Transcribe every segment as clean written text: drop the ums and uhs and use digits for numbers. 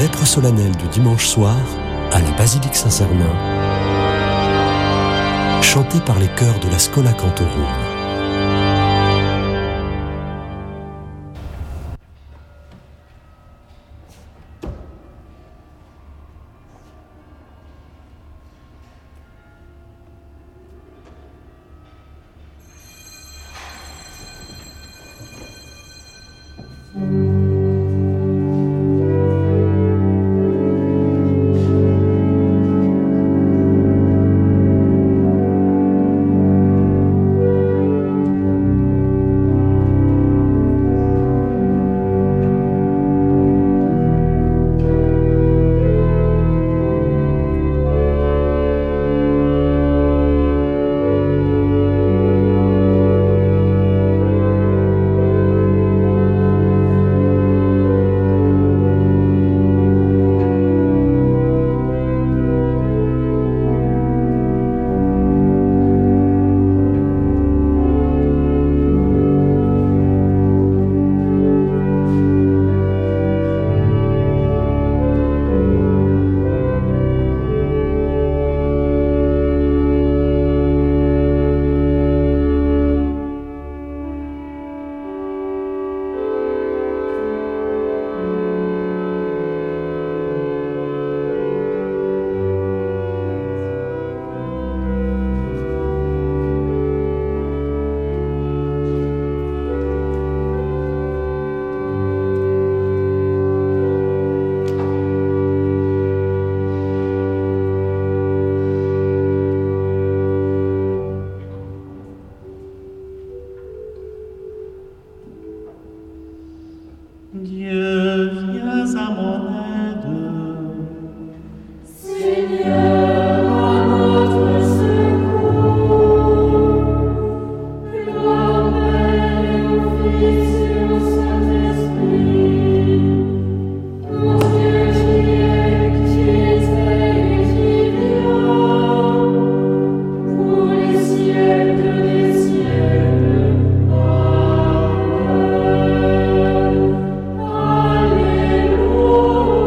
vêpres solennelles du dimanche soir à la basilique Saint-Cernin, chantée par les chœurs de la Schola Cantorum. Dieu, viens à mon aide. Seigneur, à notre secours. Gloire Père, au Fils et au Saint-Esprit. Mon Dieu qui était et qui vient, pour les siècles des siècles. Amen. Alléluia.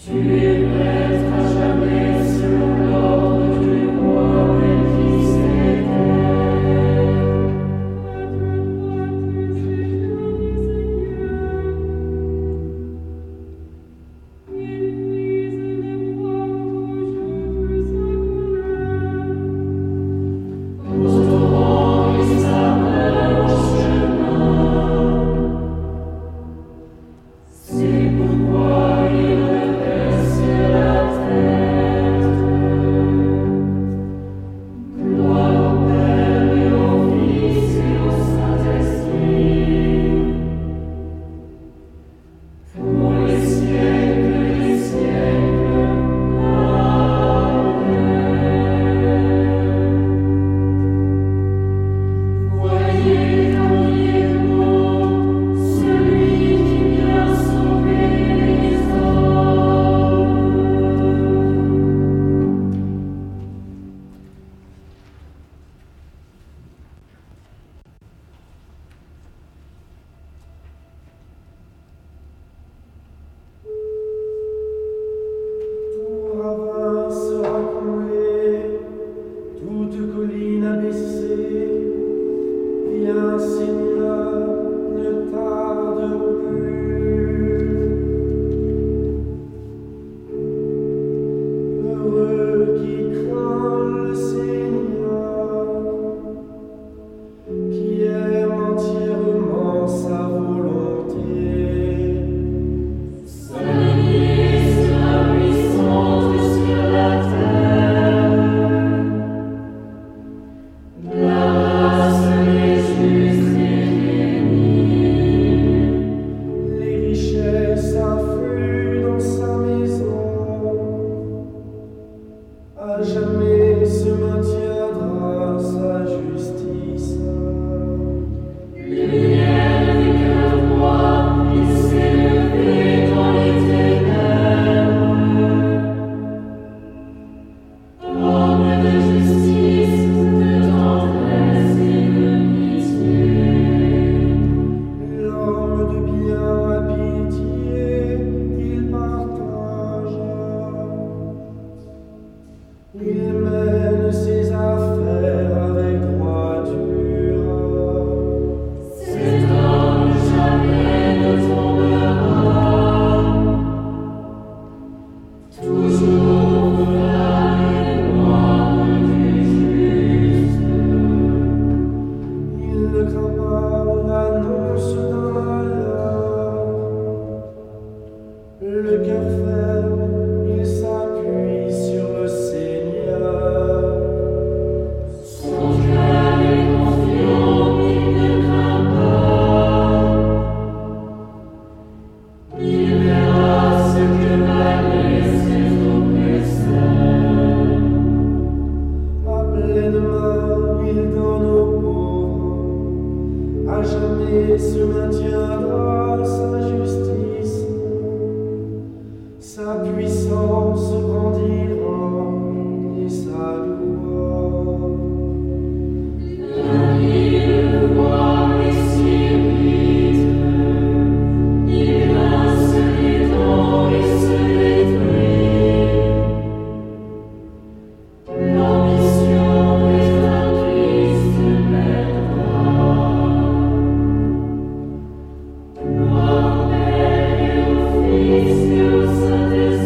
Saint-Esprit,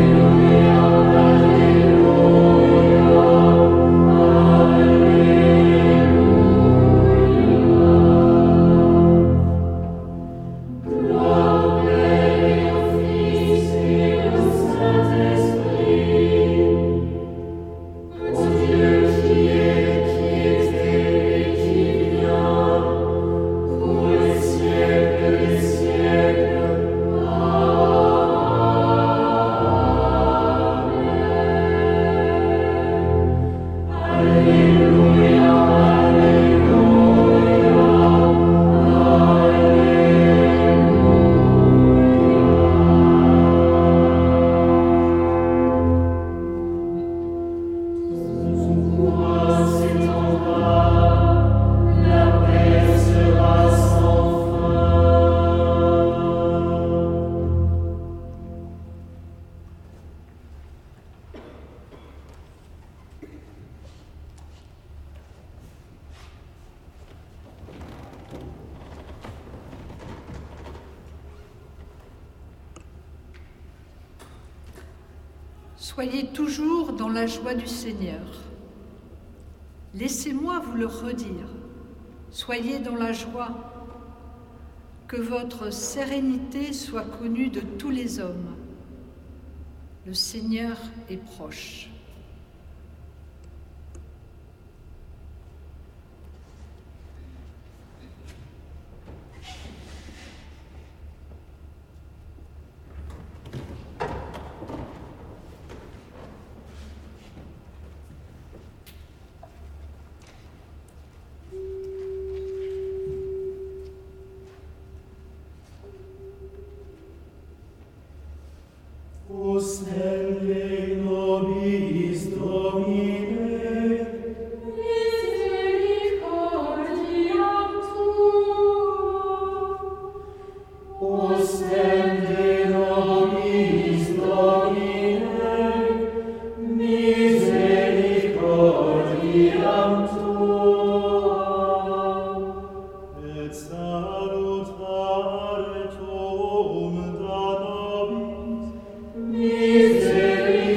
Soyez toujours dans la joie du Seigneur. Laissez-moi vous le redire. Soyez dans la joie. Que votre sérénité soit connue de tous les hommes. Le Seigneur est proche. Misericorde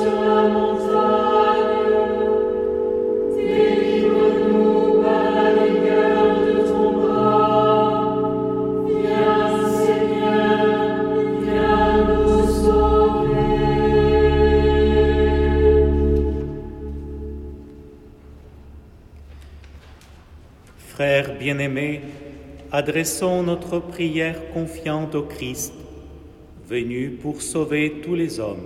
Frères bien-aimés, adressons notre prière confiante au Christ, venu pour sauver tous les hommes.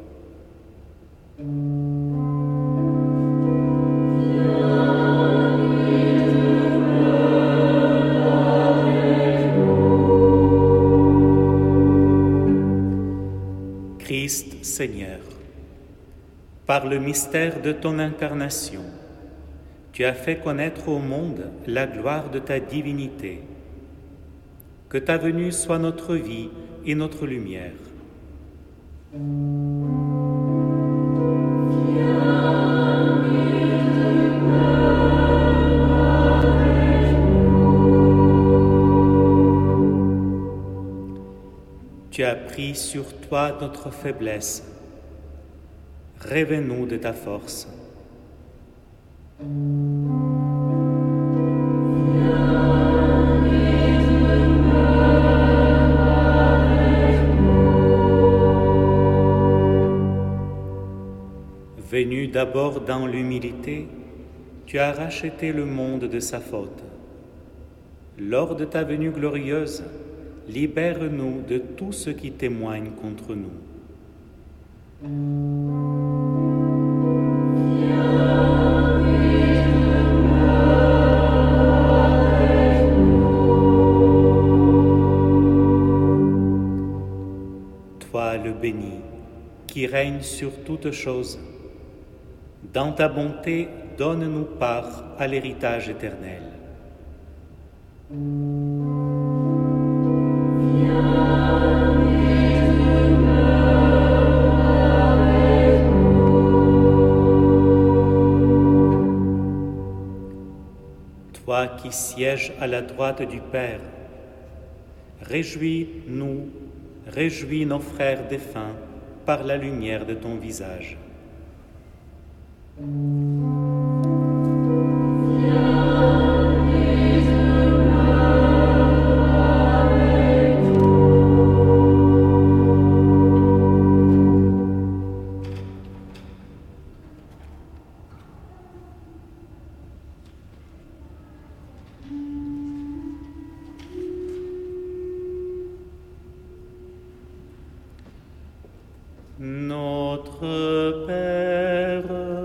Christ Seigneur, par le mystère de ton incarnation, tu as fait connaître au monde la gloire de ta divinité. Que ta venue soit notre vie et notre lumière. Tu as pris sur toi notre faiblesse. Rêve-nous de ta force. Venu d'abord dans l'humilité, tu as racheté le monde de sa faute. Lors de ta venue glorieuse, libère-nous de tout ce qui témoigne contre nous. Toi le béni, qui règne sur toutes choses, dans ta bonté, donne-nous part à l'héritage éternel. Toi qui sièges à la droite du Père, réjouis-nous, réjouis nos frères défunts par la lumière de ton visage. Notre Père,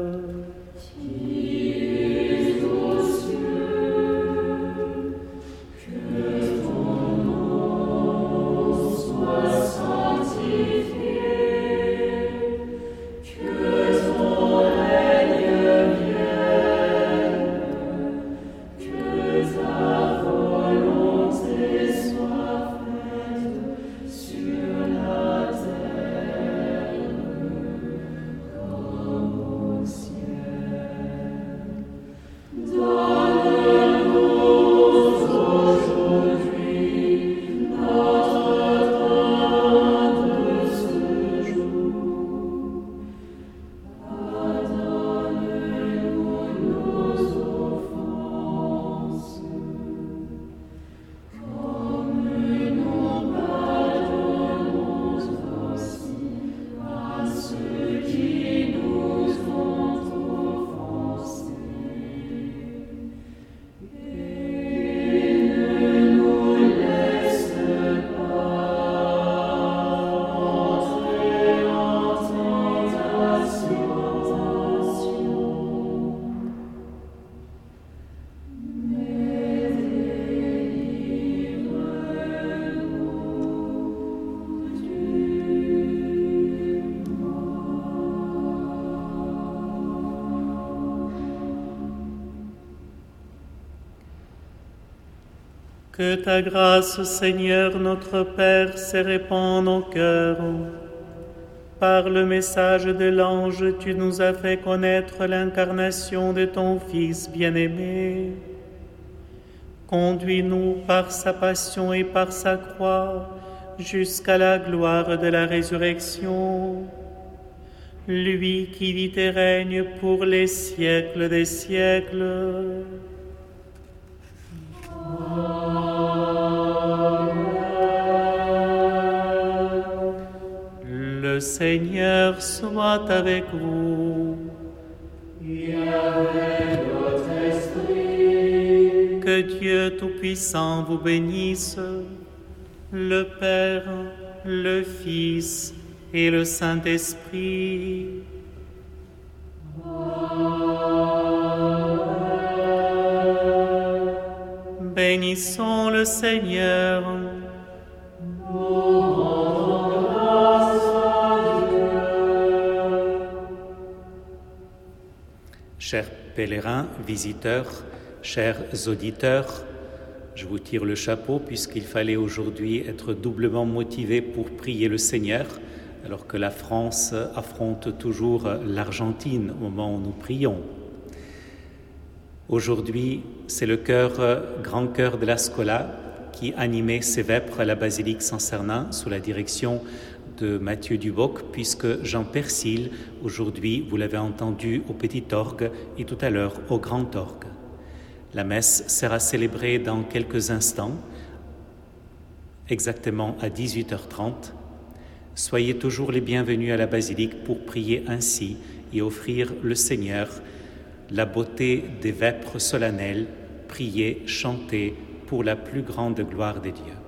qui es aux cieux, que ton nom soit sanctifié, que ton règne vienne, que ta volonté soit faite sur la terre comme au ciel. Donne-nous aujourd'hui notre pain de ce jour. Pardonne-nous nos offenses, comme nous pardonnons aussi à ceux qui nous ont offensés. Et ne nous laisse pas entrer en tentation, mais délivre-nous du Que ta grâce, Seigneur notre Père, se répande en nos cœurs. Par le message de l'ange, tu nous as fait connaître l'incarnation de ton Fils bien-aimé. Conduis-nous par sa passion et par sa croix jusqu'à la gloire de la résurrection. lui qui vit et règne pour les siècles des siècles. Le Seigneur soit avec vous. Et avec votre esprit. Que Dieu Tout-Puissant vous bénisse, le Père, le Fils et le Saint-Esprit. Bénissons le Seigneur. Chers pèlerins, visiteurs, chers auditeurs, je vous tire le chapeau puisqu'il fallait aujourd'hui être doublement motivé pour prier le Seigneur, alors que la France affronte toujours l'Argentine au moment où nous prions. Aujourd'hui, c'est le grand chœur de la Scola qui animait ses vêpres à la basilique Saint-Cernin sous la direction de Mathieu Duboc, puisque Jean Persil, aujourd'hui, vous l'avez entendu au petit orgue et tout à l'heure au grand orgue. La messe sera célébrée dans quelques instants, exactement à 18h30. Soyez toujours les bienvenus à la basilique pour prier ainsi et offrir le Seigneur la beauté des vêpres solennelles, prier, chanter pour la plus grande gloire des dieux.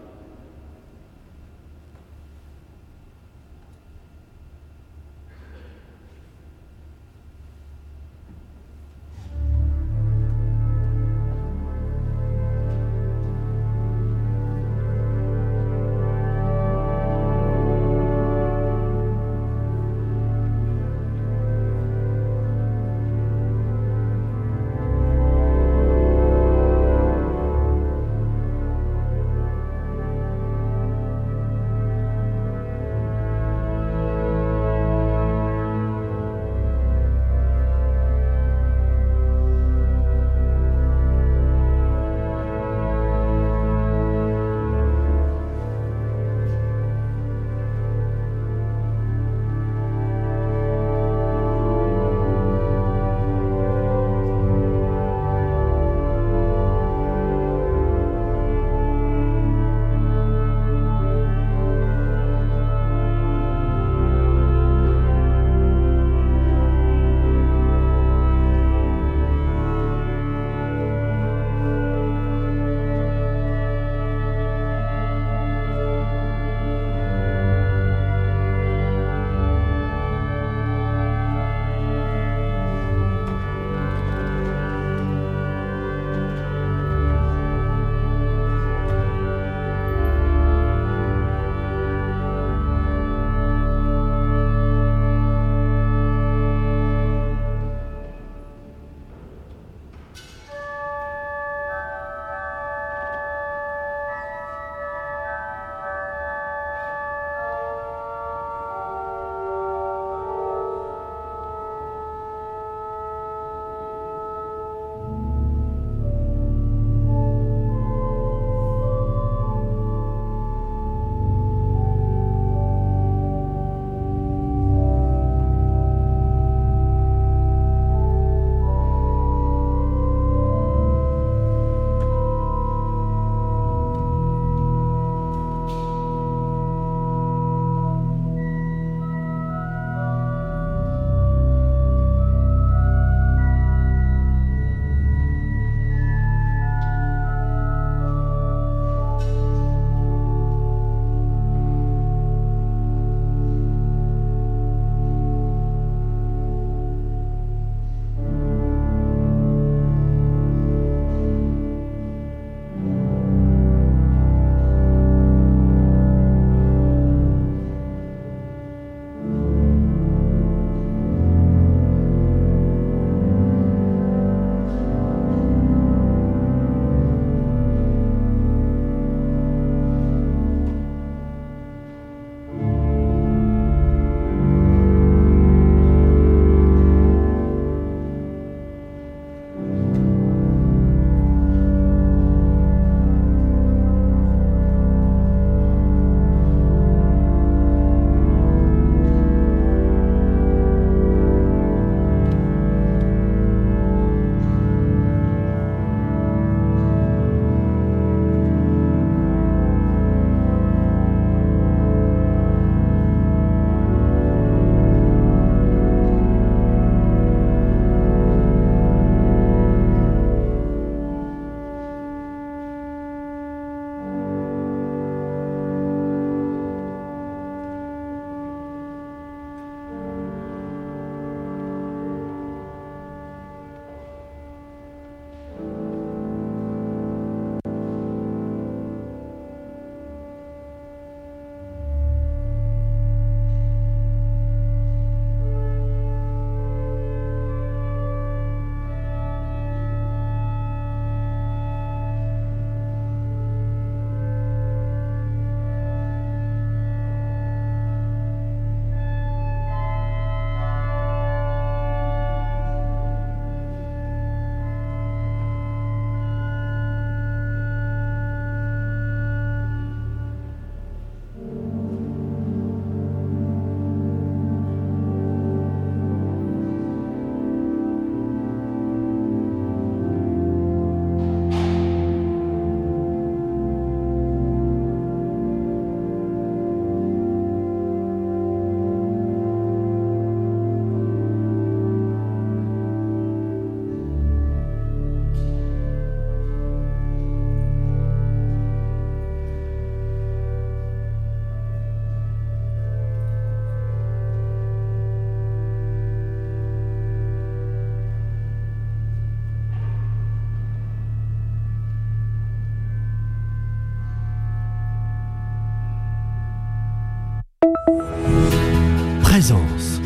présence.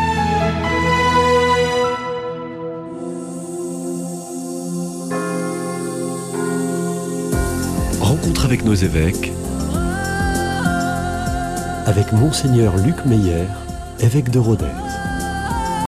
Rencontre avec nos évêques, avec Monseigneur Luc Meyer, évêque de Rodez.